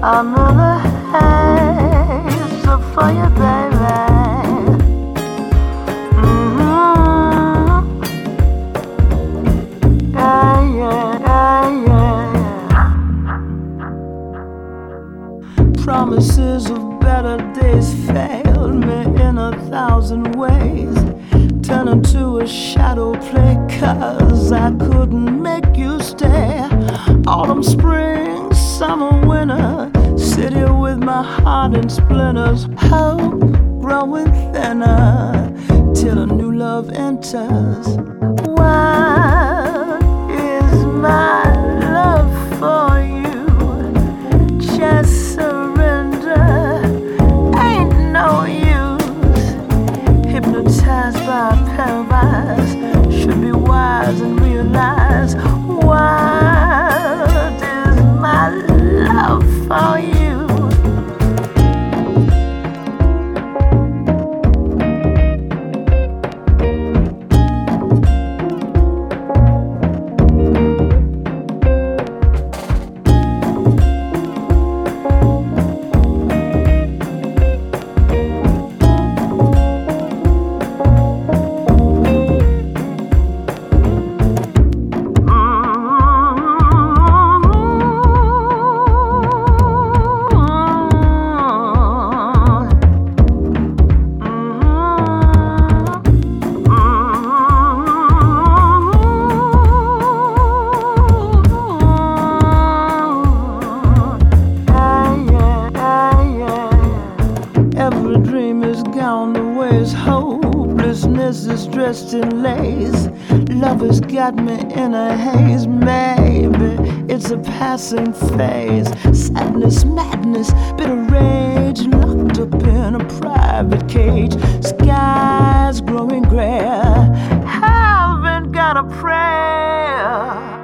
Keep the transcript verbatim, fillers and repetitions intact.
I'm in a haze for you, baby. Mm-hmm. Yeah, yeah, yeah, yeah. Promises of better days failed me in a thousand ways. Turn into a shadow play, 'cause I couldn't make you stay. Autumn, spring, summer, winter, sit here with my heart in splinters. Hope growing thinner till a new love enters. What is my love for you? Just surrender, ain't no use. Hypnotized by paralyzed, should be wise and realize. What is my love for you? Every dream is gone to waste. Hopelessness is dressed in lace. Love has got me in a haze. Maybe it's a passing phase. Sadness, madness, bitter rage, locked up in a private cage. Skies growing gray. Haven't got a prayer.